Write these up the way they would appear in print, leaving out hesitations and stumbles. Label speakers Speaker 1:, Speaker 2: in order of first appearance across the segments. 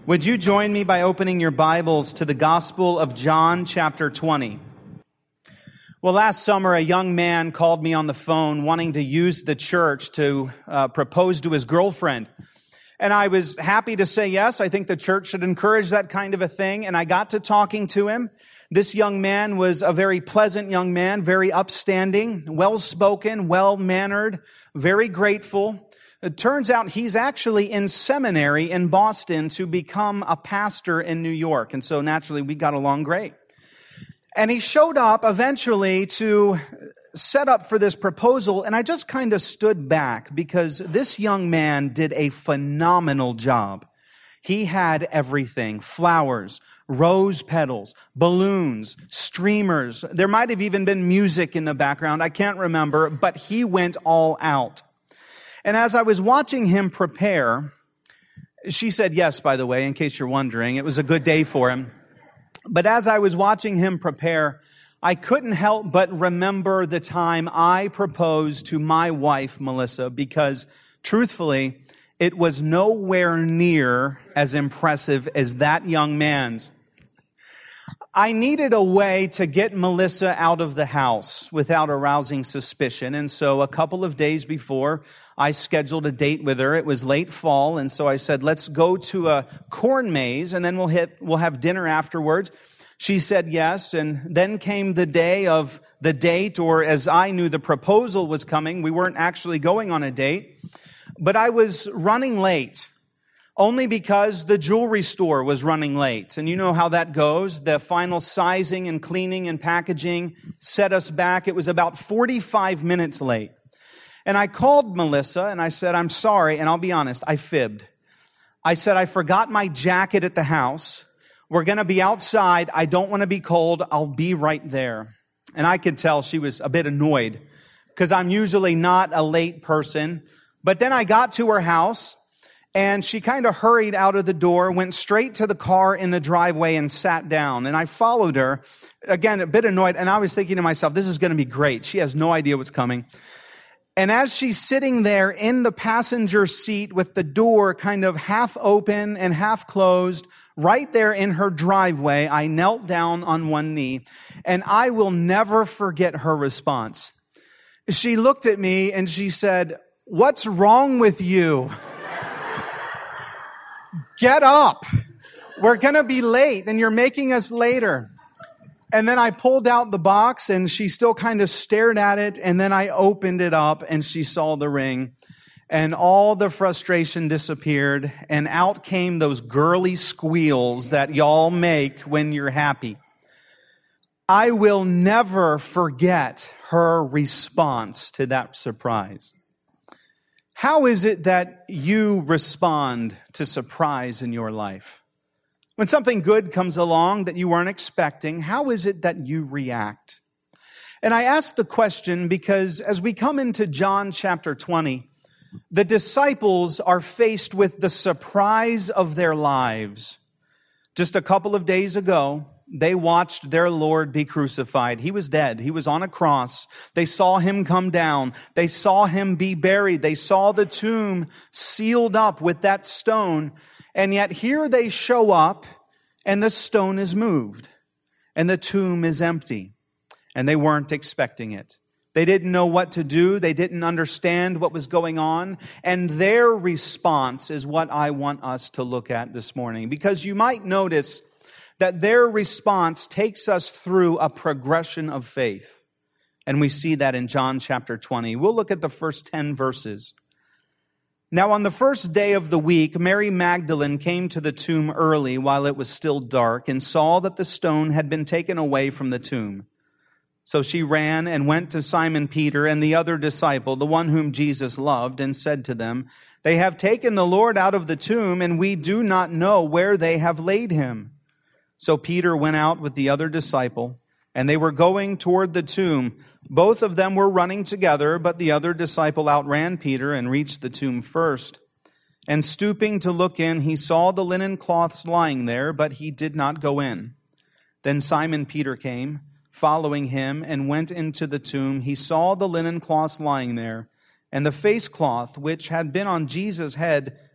Speaker 1: Would you join me by opening your Bibles to the Gospel of John, chapter 20? Well, last summer, a young man called me on the phone wanting to use the church to propose to his girlfriend. And I was happy to say yes. I think the church should encourage that kind of a thing. And I got to talking to him. This young man was a very pleasant young man, very upstanding, well-spoken, well-mannered, very grateful. It turns out he's actually in seminary in Boston to become a pastor in New York. And so naturally, we got along great. And he showed up eventually to set up for this proposal. And I just kind of stood back because this young man did a phenomenal job. He had everything: flowers, rose petals, balloons, streamers. There might have even been music in the background. I can't remember, but he went all out. And as I was watching him prepare, she said yes, by the way, in case you're wondering. It was a good day for him. But as I was watching him prepare, I couldn't help but remember the time I proposed to my wife, Melissa, because truthfully, it was nowhere near as impressive as that young man's. I needed a way to get Melissa out of the house without arousing suspicion. And so a couple of days before, I scheduled a date with her. It was late fall. And so I said, let's go to a corn maze and then we'll have dinner afterwards. She said yes. And then came the day of the date, or as I knew the proposal was coming, we weren't actually going on a date, but I was running late. Only because the jewelry store was running late. And you know how that goes. The final sizing and cleaning and packaging set us back. It was about 45 minutes late. And I called Melissa and I said, I'm sorry. And I'll be honest, I fibbed. I said, I forgot my jacket at the house. We're going to be outside. I don't want to be cold. I'll be right there. And I could tell she was a bit annoyed because I'm usually not a late person. But then I got to her house. And she kind of hurried out of the door, went straight to the car in the driveway and sat down. And I followed her, again, a bit annoyed. And I was thinking to myself, this is going to be great. She has no idea what's coming. And as she's sitting there in the passenger seat with the door kind of half open and half closed, right there in her driveway, I knelt down on one knee. And I will never forget her response. She looked at me and she said, "What's wrong with you? Get up. We're going to be late and you're making us later." And then I pulled out the box and she still kind of stared at it. And then I opened it up and she saw the ring and all the frustration disappeared. And out came those girly squeals that y'all make when you're happy. I will never forget her response to that surprise. How is it that you respond to surprise in your life? When something good comes along that you weren't expecting, how is it that you react? And I ask the question because as we come into John chapter 20, the disciples are faced with the surprise of their lives. Just a couple of days ago, they watched their Lord be crucified. He was dead. He was on a cross. They saw him come down. They saw him be buried. They saw the tomb sealed up with that stone. And yet here they show up and the stone is moved and the tomb is empty. And they weren't expecting it. They didn't know what to do. They didn't understand what was going on. And their response is what I want us to look at this morning. Because you might notice that their response takes us through a progression of faith. And we see that in John chapter 20. We'll look at the first 10 verses. Now, on the first day of the week, Mary Magdalene came to the tomb early while it was still dark and saw that the stone had been taken away from the tomb. So she ran and went to Simon Peter and the other disciple, the one whom Jesus loved, and said to them, "They have taken the Lord out of the tomb, and we do not know where they have laid him." So Peter went out with the other disciple, and they were going toward the tomb. Both of them were running together, but the other disciple outran Peter and reached the tomb first. And stooping to look in, he saw the linen cloths lying there, but he did not go in. Then Simon Peter came, following him, and went into the tomb. He saw the linen cloths lying there, and the face cloth which had been on Jesus' head,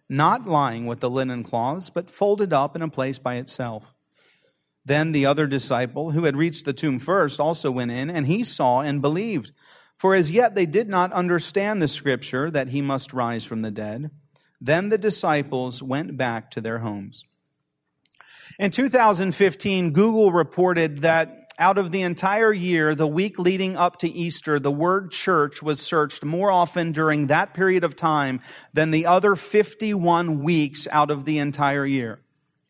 Speaker 1: not lying with the linen cloths, but folded up in a place by itself. Then the other disciple, who had reached the tomb first, also went in, and he saw and believed. For as yet they did not understand the scripture that he must rise from the dead. Then the disciples went back to their homes. In 2015, Google reported that out of the entire year, the week leading up to Easter, the word church was searched more often during that period of time than the other 51 weeks out of the entire year.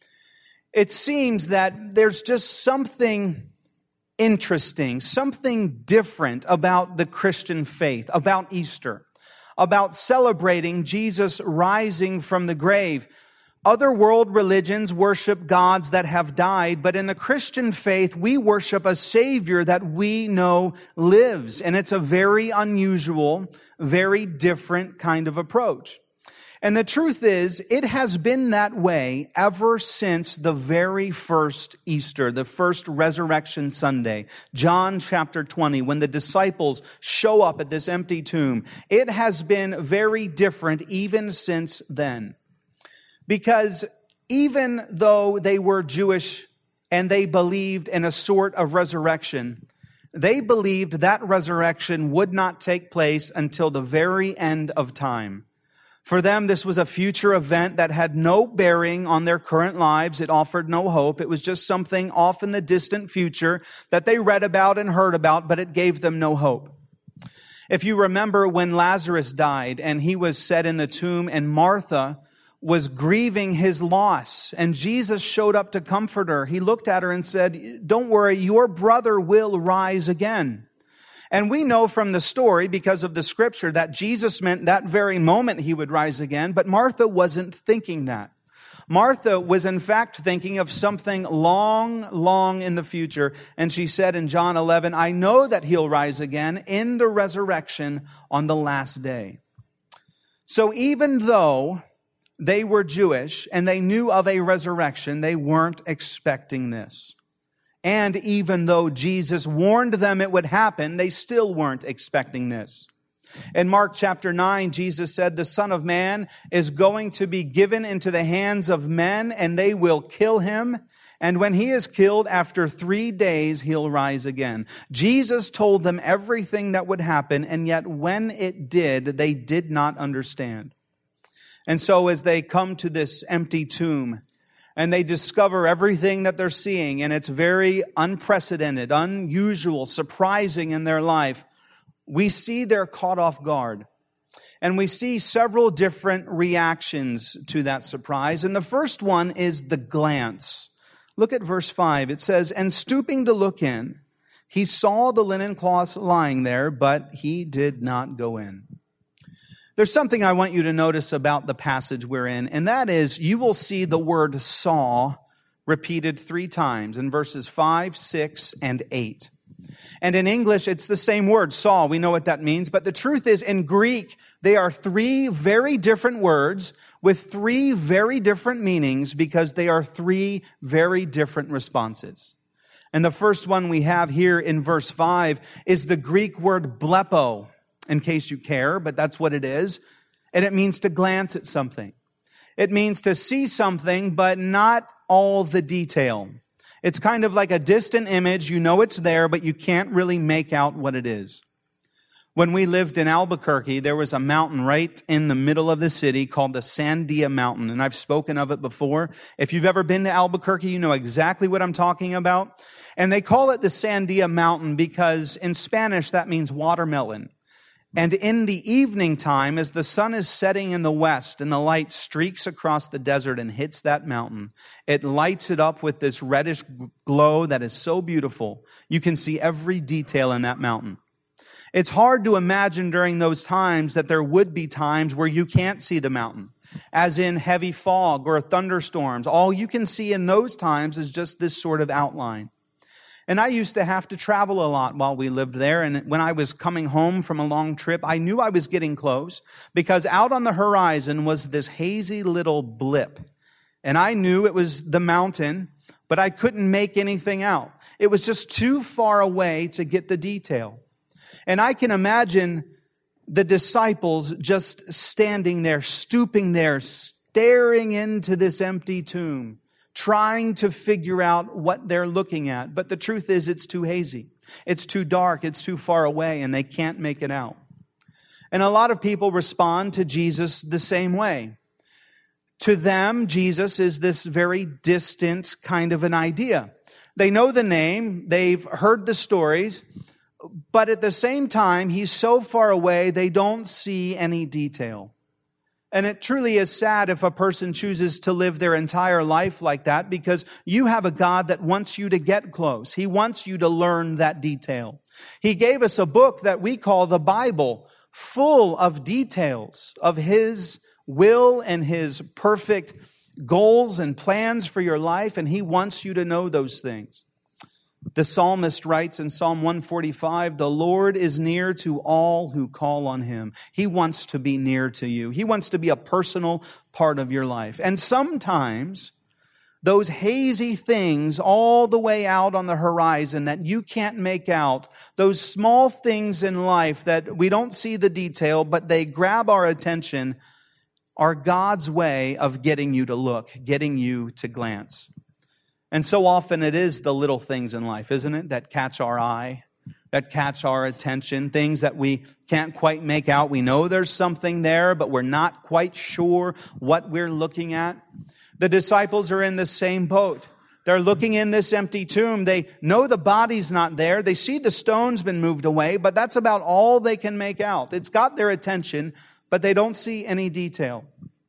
Speaker 1: It seems that there's just something interesting, something different about the Christian faith, about Easter, about celebrating Jesus rising from the grave. Other world religions worship gods that have died, but in the Christian faith, we worship a Savior that we know lives. And it's a very unusual, very different kind of approach. And the truth is, it has been that way ever since the very first Easter, the first Resurrection Sunday, John chapter 20, when the disciples show up at this empty tomb. It has been very different even since then. Because even though they were Jewish and they believed in a sort of resurrection, they believed that resurrection would not take place until the very end of time. For them, this was a future event that had no bearing on their current lives. It offered no hope. It was just something off in the distant future that they read about and heard about, but it gave them no hope. If you remember when Lazarus died and he was set in the tomb and Martha was grieving his loss and Jesus showed up to comfort her, he looked at her and said, "Don't worry, your brother will rise again." And we know from the story, because of the scripture, that Jesus meant that very moment he would rise again, but Martha wasn't thinking that. Martha was in fact thinking of something long, long in the future, and she said in John 11, "I know that he'll rise again in the resurrection on the last day." So even though they were Jewish and they knew of a resurrection, they weren't expecting this. And even though Jesus warned them it would happen, they still weren't expecting this. In Mark chapter 9, Jesus said, "The Son of Man is going to be given into the hands of men, and they will kill him. And when he is killed, after 3 days, he'll rise again." Jesus told them everything that would happen, and yet when it did, they did not understand. And so as they come to this empty tomb, and they discover everything that they're seeing, and it's very unprecedented, unusual, surprising in their life, we see they're caught off guard. And we see several different reactions to that surprise. And the first one is the glance. Look at verse 5. It says, "And stooping to look in, he saw the linen cloths lying there, but he did not go in." There's something I want you to notice about the passage we're in, and that is you will see the word saw repeated 3 times in verses 5, 6, and 8. And in English, it's the same word, saw. We know what that means. But the truth is, in Greek, they are 3 very different words with 3 very different meanings because they are 3 very different responses. And the first one we have here in verse 5 is the Greek word blepo, in case you care, but that's what it is. And it means to glance at something. It means to see something, but not all the detail. It's kind of like a distant image. You know it's there, but you can't really make out what it is. When we lived in Albuquerque, there was a mountain right in the middle of the city called the Sandia Mountain, and I've spoken of it before. If you've ever been to Albuquerque, you know exactly what I'm talking about. And they call it the Sandia Mountain because in Spanish that means watermelon. And in the evening time, as the sun is setting in the west and the light streaks across the desert and hits that mountain, it lights it up with this reddish glow that is so beautiful. You can see every detail in that mountain. It's hard to imagine during those times that there would be times where you can't see the mountain, as in heavy fog or thunderstorms. All you can see in those times is just this sort of outline. And I used to have to travel a lot while we lived there. And when I was coming home from a long trip, I knew I was getting close because out on the horizon was this hazy little blip. And I knew it was the mountain, but I couldn't make anything out. It was just too far away to get the detail. And I can imagine the disciples just standing there, stooping there, staring into this empty tomb, trying to figure out what they're looking at. But the truth is, it's too hazy. It's too dark. It's too far away, and they can't make it out. And a lot of people respond to Jesus the same way. To them, Jesus is this very distant kind of an idea. They know the name, they've heard the stories, but at the same time, he's so far away, they don't see any detail. And it truly is sad if a person chooses to live their entire life like that, because you have a God that wants you to get close. He wants you to learn that detail. He gave us a book that we call the Bible, full of details of His will and His perfect goals and plans for your life, and He wants you to know those things. The psalmist writes in Psalm 145, "The Lord is near to all who call on Him." He wants to be near to you. He wants to be a personal part of your life. And sometimes those hazy things all the way out on the horizon that you can't make out, those small things in life that we don't see the detail, but they grab our attention, are God's way of getting you to look, getting you to glance. And so often it is the little things in life, isn't it, that catch our eye, that catch our attention, things that we can't quite make out. We know there's something there, but we're not quite sure what we're looking at. The disciples are in the same boat. They're looking in this empty tomb. They know the body's not there. They see the stone's been moved away, but that's about all they can make out. It's got their attention, but they don't see any detail.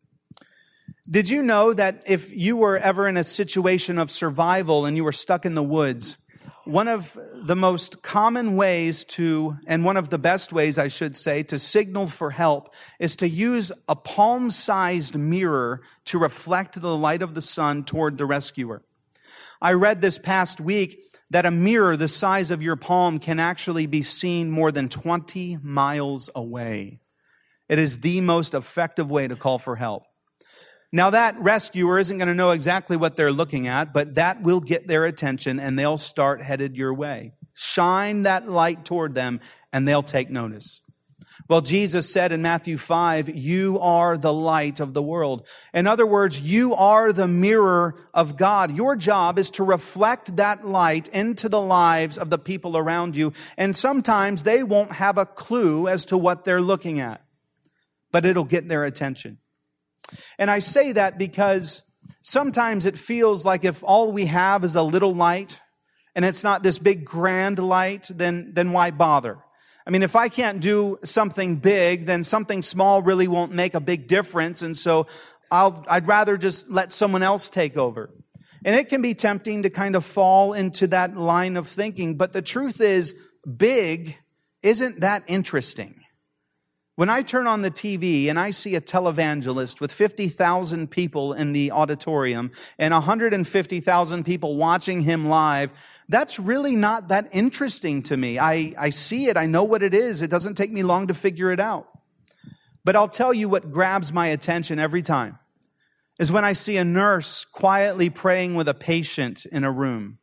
Speaker 1: Did you know that if you were ever in a situation of survival and you were stuck in the woods, one of the most common ways and one of the best ways, I should say, to signal for help is to use a palm-sized mirror to reflect the light of the sun toward the rescuer. I read this past week that a mirror the size of your palm can actually be seen more than 20 miles away. It is the most effective way to call for help. Now, that rescuer isn't going to know exactly what they're looking at, but that will get their attention and they'll start headed your way. Shine that light toward them and they'll take notice. Well, Jesus said in Matthew 5, "You are the light of the world." In other words, you are the mirror of God. Your job is to reflect that light into the lives of the people around you. And sometimes they won't have a clue as to what they're looking at, but it'll get their attention. And I say that because sometimes it feels like if all we have is a little light and it's not this big grand light, then why bother? I mean, if I can't do something big, then something small really won't make a big difference. And so I'd rather just let someone else take over. And it can be tempting to kind of fall into that line of thinking. But the truth is, big isn't that interesting. When I turn on the TV and I see a televangelist with 50,000 people in the auditorium and 150,000 people watching him live, that's really not that interesting to me. I see it. I know what it is. It doesn't take me long to figure it out. But I'll tell you what grabs my attention every time is when I see a nurse quietly praying with a patient in a room.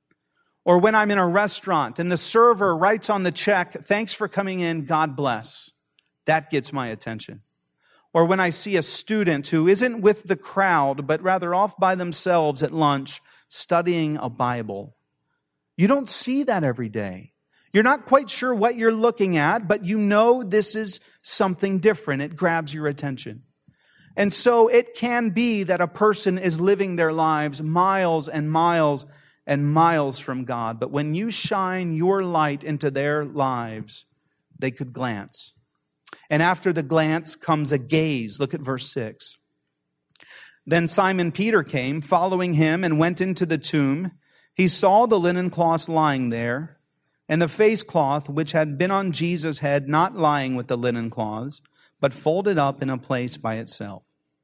Speaker 1: Or when I'm in a restaurant and the server writes on the check, "Thanks for coming in, God bless." That gets my attention. Or when I see a student who isn't with the crowd, but rather off by themselves at lunch, studying a Bible. You don't see that every day. You're not quite sure what you're looking at, but you know this is something different. It grabs your attention. And so it can be that a person is living their lives miles and miles and miles from God. But when you shine your light into their lives, they could glance. And after the glance comes a gaze. Look at verse 6. Then Simon Peter came, following him, and went into the tomb. He saw the linen cloths lying there, and the face cloth which had been on Jesus' head not lying with the linen cloths, but folded up in a place by itself.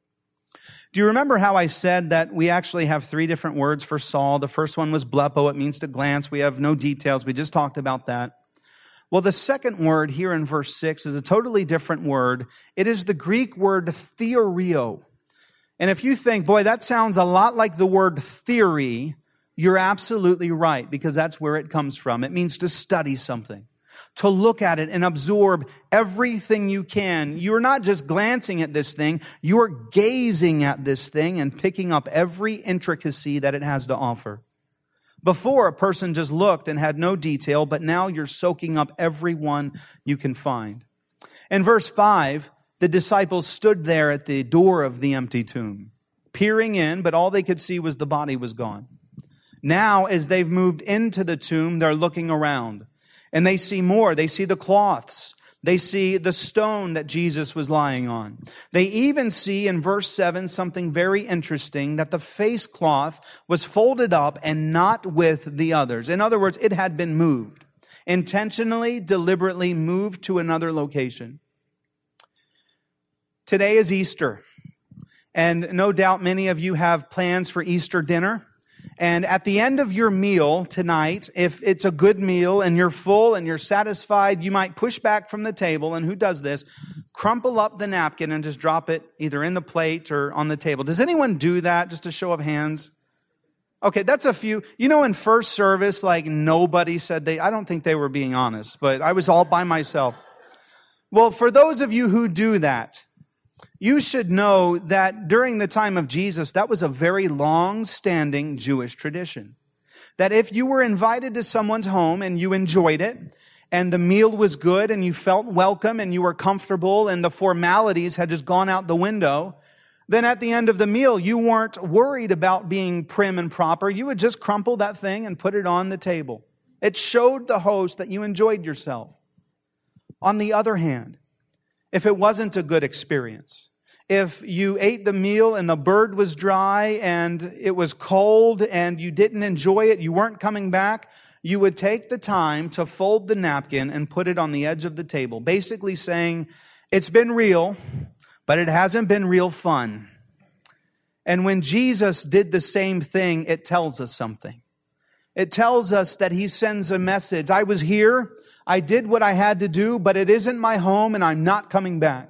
Speaker 1: Do you remember how I said that we actually have 3 different words for Saul? The first one was blepo. It means to glance. We have no details. We just talked about that. Well, the second word here in verse 6 is a totally different word. It is the Greek word theorio. And if you think, boy, that sounds a lot like the word theory, you're absolutely right, because that's where it comes from. It means to study something. to look at it and absorb everything you can. You're not just glancing at this thing, you're gazing at this thing and picking up every intricacy that it has to offer. Before, a person just looked and had no detail, but now you're soaking up every one you can find. In verse 5, the disciples stood there at the door of the empty tomb, peering in, but all they could see was the body was gone. Now, as they've moved into the tomb, they're looking around, and they see more. They see the cloths. They see the stone that Jesus was lying on. They even see in verse 7 something very interesting, that the face cloth was folded up and not with the others. In other words, it had been moved, intentionally, deliberately moved to another location. Today is Easter, and no doubt many of you have plans for Easter dinner. And at the end of your meal tonight, if it's a good meal and you're full and you're satisfied, you might push back from the table, and who does this? Crumple up the napkin and just drop it either in the plate or on the table. Does anyone do that? Just a show of hands. Okay, that's a few. You know, in first service, like nobody said I don't think they were being honest, but I was all by myself. Well, for those of you who do that, you should know that during the time of Jesus, that was a very long-standing Jewish tradition. That if you were invited to someone's home and you enjoyed it, and the meal was good and you felt welcome and you were comfortable and the formalities had just gone out the window, then at the end of the meal, you weren't worried about being prim and proper. You would just crumple that thing and put it on the table. It showed the host that you enjoyed yourself. On the other hand, if it wasn't a good experience, if you ate the meal and the bird was dry and it was cold and you didn't enjoy it, you weren't coming back, you would take the time to fold the napkin and put it on the edge of the table, basically saying, it's been real, but it hasn't been real fun. And when Jesus did the same thing, it tells us something. It tells us that he sends a message. I was here, I did what I had to do, but it isn't my home and I'm not coming back.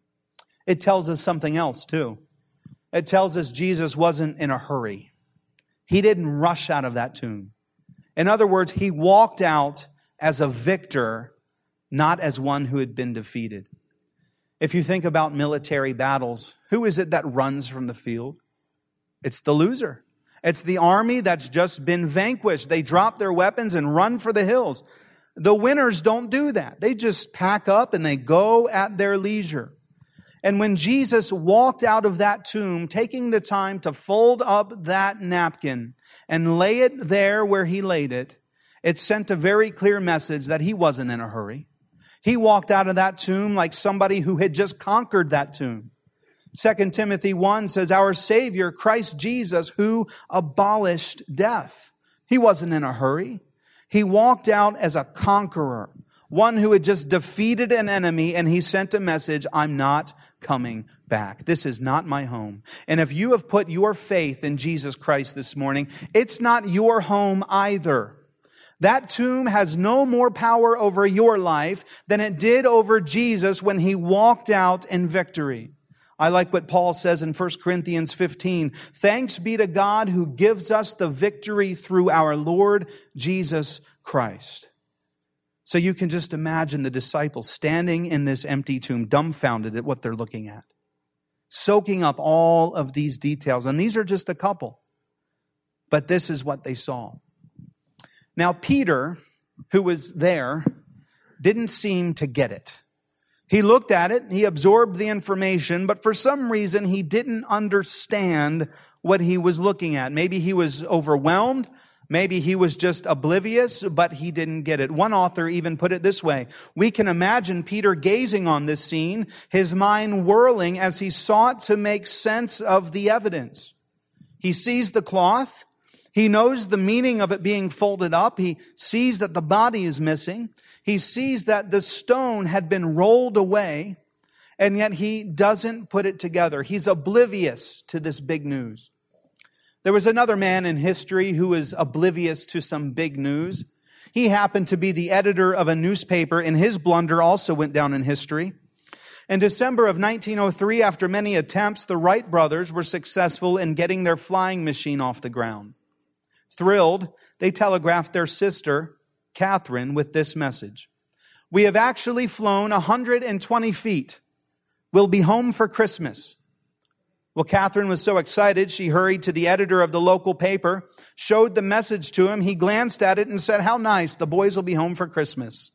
Speaker 1: It tells us something else too. It tells us Jesus wasn't in a hurry. He didn't rush out of that tomb. In other words, he walked out as a victor, not as one who had been defeated. If you think about military battles, who is it that runs from the field? It's the loser. It's the army that's just been vanquished. They drop their weapons and run for the hills. The winners don't do that. They just pack up and they go at their leisure. And when Jesus walked out of that tomb, taking the time to fold up that napkin and lay it there where he laid it, it sent a very clear message that he wasn't in a hurry. He walked out of that tomb like somebody who had just conquered that tomb. 2 Timothy 1 says, our Savior, Christ Jesus, who abolished death. He wasn't in a hurry. He walked out as a conqueror, one who had just defeated an enemy, and he sent a message, I'm not coming back. This is not my home. And if you have put your faith in Jesus Christ this morning, it's not your home either. That tomb has no more power over your life than it did over Jesus when he walked out in victory. I like what Paul says in 1 Corinthians 15. Thanks be to God who gives us the victory through our Lord Jesus Christ. So you can just imagine the disciples standing in this empty tomb, dumbfounded at what they're looking at, soaking up all of these details. And these are just a couple. But this is what they saw. Now, Peter, who was there, didn't seem to get it. He looked at it, he absorbed the information, but for some reason he didn't understand what he was looking at. Maybe he was overwhelmed. Maybe he was just oblivious, but he didn't get it. One author even put it this way. We can imagine Peter gazing on this scene, his mind whirling as he sought to make sense of the evidence. He sees the cloth. He knows the meaning of it being folded up. He sees that the body is missing. He sees that the stone had been rolled away, and yet he doesn't put it together. He's oblivious to this big news. There was another man in history who was oblivious to some big news. He happened to be the editor of a newspaper, and his blunder also went down in history. In December of 1903, after many attempts, the Wright brothers were successful in getting their flying machine off the ground. Thrilled, they telegraphed their sister, Catherine, with this message. We have actually flown 120 feet. We'll be home for Christmas. Well, Catherine was so excited, she hurried to the editor of the local paper, showed the message to him. He glanced at it and said, "How nice, the boys will be home for Christmas."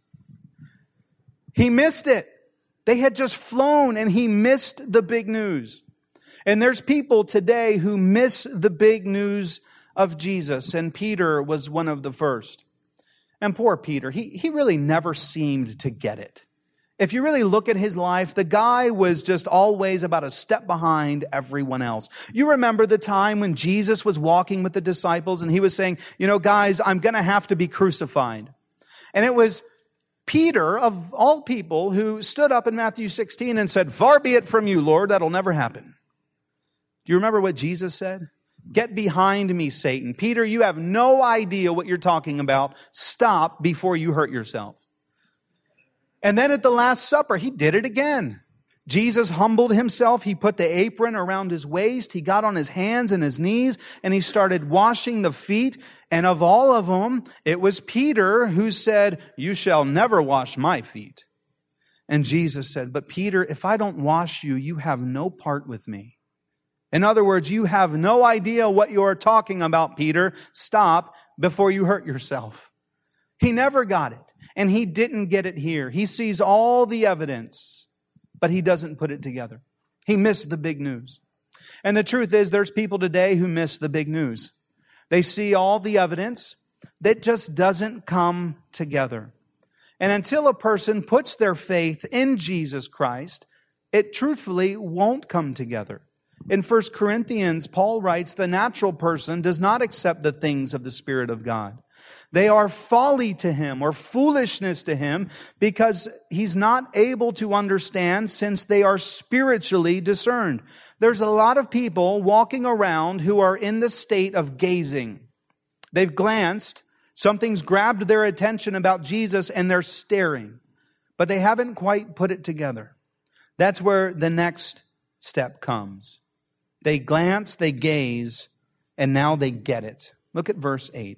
Speaker 1: He missed it. They had just flown and he missed the big news. And there's people today who miss the big news of Jesus, and Peter was one of the first. And poor Peter, he really never seemed to get it. If you really look at his life, the guy was just always about a step behind everyone else. You remember the time when Jesus was walking with the disciples and he was saying, guys, I'm going to have to be crucified. And it was Peter, of all people, who stood up in Matthew 16 and said, "Far be it from you, Lord, that'll never happen." Do you remember what Jesus said? "Get behind me, Satan. Peter, you have no idea what you're talking about. Stop before you hurt yourself." And then at the Last Supper, he did it again. Jesus humbled himself. He put the apron around his waist. He got on his hands and his knees, and he started washing the feet. And of all of them, it was Peter who said, "You shall never wash my feet." And Jesus said, "But Peter, if I don't wash you, you have no part with me." In other words, you have no idea what you're talking about, Peter. Stop before you hurt yourself. He never got it. And he didn't get it here. He sees all the evidence, but he doesn't put it together. He missed the big news. And the truth is, there's people today who miss the big news. They see all the evidence that just doesn't come together. And until a person puts their faith in Jesus Christ, it truthfully won't come together. In 1 Corinthians, Paul writes, "The natural person does not accept the things of the Spirit of God. They are folly to him," or foolishness to him, "because he's not able to understand since they are spiritually discerned." There's a lot of people walking around who are in the state of gazing. They've glanced, something's grabbed their attention about Jesus, and they're staring. But they haven't quite put it together. That's where the next step comes. They glance, they gaze, and now they get it. Look at verse 8.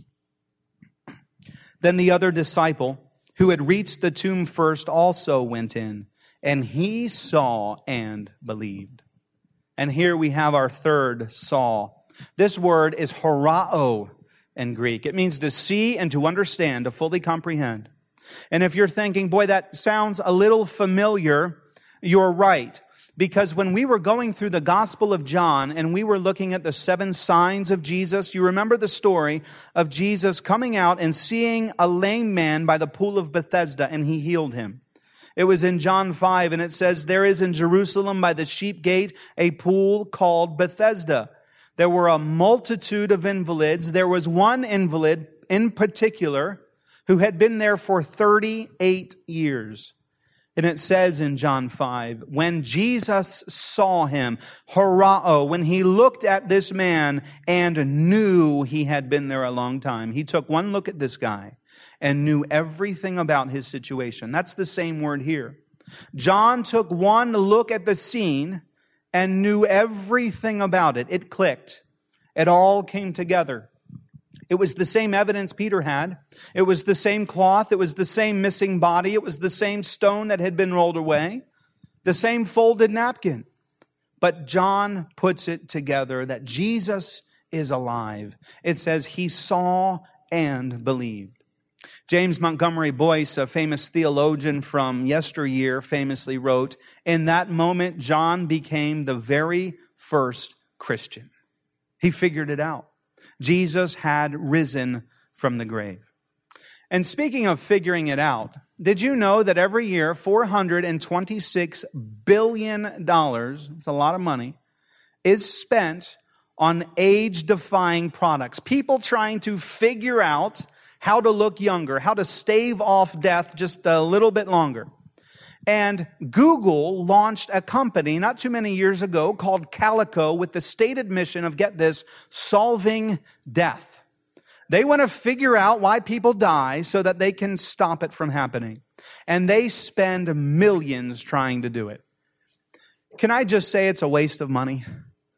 Speaker 1: Then the other disciple, who had reached the tomb first, also went in, and he saw and believed. And here we have our third saw. This word is horao in Greek. It means to see and to understand, to fully comprehend. And if you're thinking, boy, that sounds a little familiar, you're right. Because when we were going through the Gospel of John and we were looking at the 7 signs of Jesus, you remember the story of Jesus coming out and seeing a lame man by the pool of Bethesda, and he healed him. It was in John 5, and it says, "There is in Jerusalem by the sheep gate a pool called Bethesda." There were a multitude of invalids. There was one invalid in particular who had been there for 38 years. And it says in John 5, when Jesus saw him, horao, when he looked at this man and knew he had been there a long time, he took one look at this guy and knew everything about his situation. That's the same word here. John took one look at the scene and knew everything about it. It clicked. It all came together. It was the same evidence Peter had. It was the same cloth. It was the same missing body. It was the same stone that had been rolled away. The same folded napkin. But John puts it together that Jesus is alive. It says he saw and believed. James Montgomery Boyce, a famous theologian from yesteryear, famously wrote, "In that moment, John became the very first Christian." He figured it out. Jesus had risen from the grave. And speaking of figuring it out, did you know that every year $426 billion, it's a lot of money, is spent on age-defying products? People trying to figure out how to look younger, how to stave off death just a little bit longer. And Google launched a company not too many years ago called Calico with the stated mission of, get this, solving death. They want to figure out why people die so that they can stop it from happening. And they spend millions trying to do it. Can I just say it's a waste of money?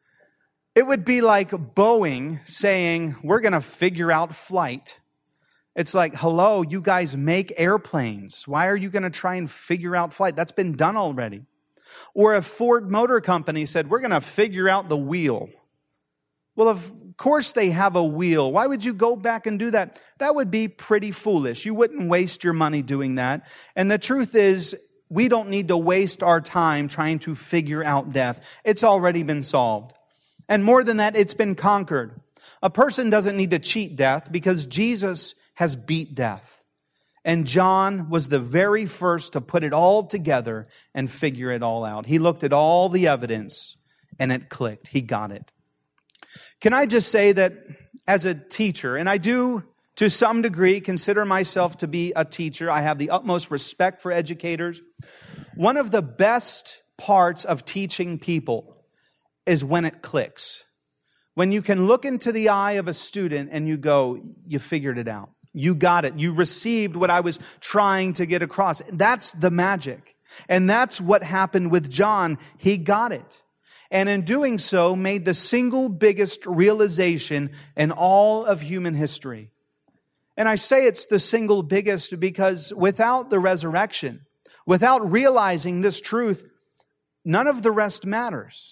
Speaker 1: It would be like Boeing saying, we're going to figure out flight. It's like, hello, you guys make airplanes. Why are you going to try and figure out flight? That's been done already. Or if Ford Motor Company said, we're going to figure out the wheel. Well, of course they have a wheel. Why would you go back and do that? That would be pretty foolish. You wouldn't waste your money doing that. And the truth is, we don't need to waste our time trying to figure out death. It's already been solved. And more than that, it's been conquered. A person doesn't need to cheat death because Jesus has beat death. And John was the very first to put it all together and figure it all out. He looked at all the evidence and it clicked. He got it. Can I just say that as a teacher, and I do to some degree consider myself to be a teacher, I have the utmost respect for educators. One of the best parts of teaching people is when it clicks. When you can look into the eye of a student and you go, you figured it out. You got it. You received what I was trying to get across. That's the magic. And that's what happened with John. He got it. And in doing so, made the single biggest realization in all of human history. And I say it's the single biggest because without the resurrection, without realizing this truth, none of the rest matters.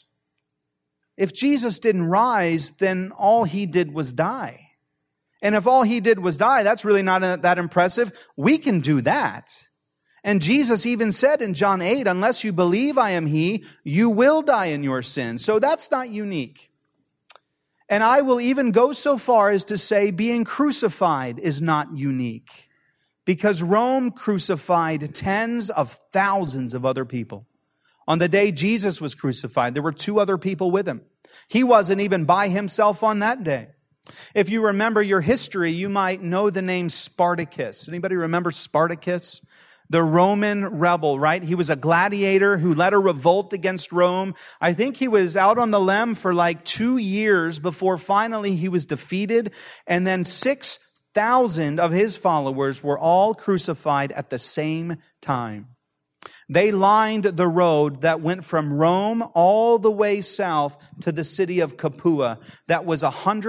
Speaker 1: If Jesus didn't rise, then all he did was die. And if all he did was die, that's really not that impressive. We can do that. And Jesus even said in John 8, unless you believe I am he, you will die in your sins. So that's not unique. And I will even go so far as to say being crucified is not unique. Because Rome crucified tens of thousands of other people. On the day Jesus was crucified, there were 2 other people with him. He wasn't even by himself on that day. If you remember your history, you might know the name Spartacus. Anybody remember Spartacus? The Roman rebel, right? He was a gladiator who led a revolt against Rome. I think he was out on the lam for like 2 years before finally he was defeated. And then 6,000 of his followers were all crucified at the same time. They lined the road that went from Rome all the way south to the city of Capua. That was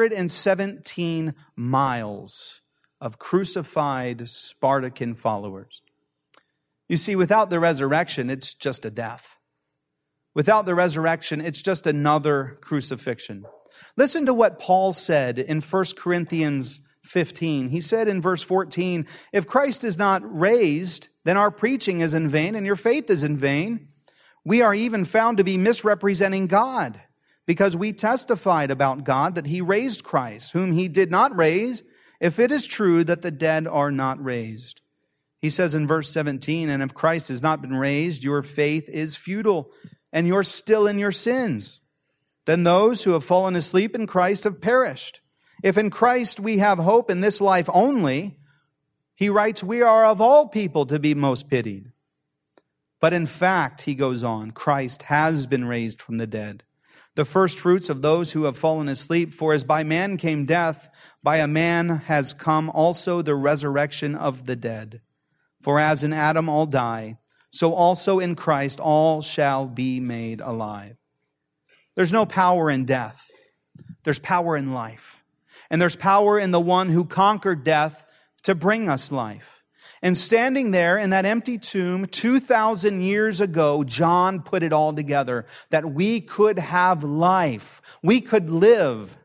Speaker 1: 117 miles of crucified Spartan followers. You see, without the resurrection, it's just a death. Without the resurrection, it's just another crucifixion. Listen to what Paul said in 1 Corinthians 15. He said in verse 14, if Christ is not raised, then our preaching is in vain and your faith is in vain. We are even found to be misrepresenting God because we testified about God that he raised Christ, whom he did not raise, if it is true that the dead are not raised. He says in verse 17, and if Christ has not been raised, your faith is futile and you're still in your sins. Then those who have fallen asleep in Christ have perished. If in Christ we have hope in this life only, he writes, we are of all people to be most pitied. But in fact, he goes on, Christ has been raised from the dead, the first fruits of those who have fallen asleep. For as by man came death, by a man has come also the resurrection of the dead. For as in Adam all die, so also in Christ all shall be made alive. There's no power in death. There's power in life. And there's power in the one who conquered death to bring us life. And standing there in that empty tomb 2,000 years ago, John put it all together, that we could have life. We could live.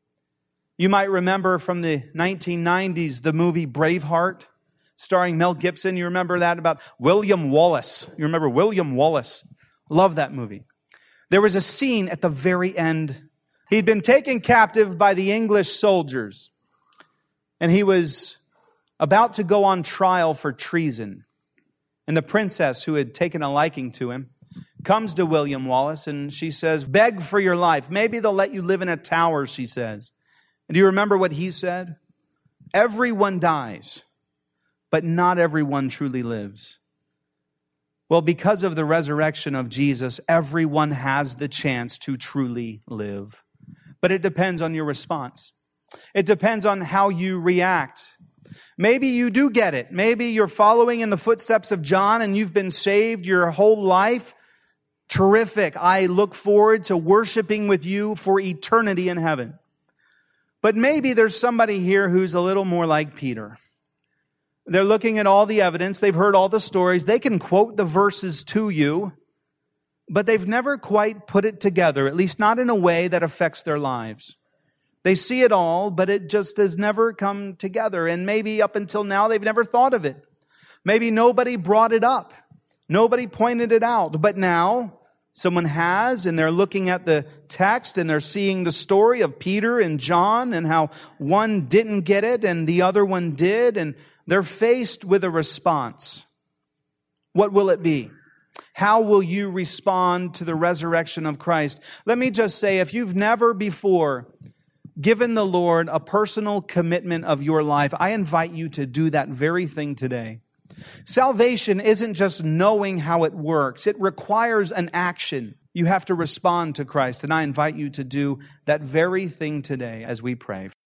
Speaker 1: You might remember from the 1990s, the movie Braveheart, starring Mel Gibson. You remember that about William Wallace. You remember William Wallace. Love that movie. There was a scene at the very end. He'd been taken captive by the English soldiers, and he was about to go on trial for treason. And the princess, who had taken a liking to him, comes to William Wallace, and she says, beg for your life. Maybe they'll let you live in a tower, she says. And do you remember what he said? Everyone dies, but not everyone truly lives. Well, because of the resurrection of Jesus, everyone has the chance to truly live. But it depends on your response. It depends on how you react. Maybe you do get it. Maybe you're following in the footsteps of John and you've been saved your whole life. Terrific. I look forward to worshiping with you for eternity in heaven. But maybe there's somebody here who's a little more like Peter. They're looking at all the evidence. They've heard all the stories. They can quote the verses to you, but they've never quite put it together, at least not in a way that affects their lives. They see it all, but it just has never come together. And maybe up until now, they've never thought of it. Maybe nobody brought it up. Nobody pointed it out. But now, someone has, and they're looking at the text, and they're seeing the story of Peter and John, and how one didn't get it, and the other one did, and they're faced with a response. What will it be? How will you respond to the resurrection of Christ? Let me just say, if you've never before given the Lord a personal commitment of your life, I invite you to do that very thing today. Salvation isn't just knowing how it works. It requires an action. You have to respond to Christ, and I invite you to do that very thing today as we pray.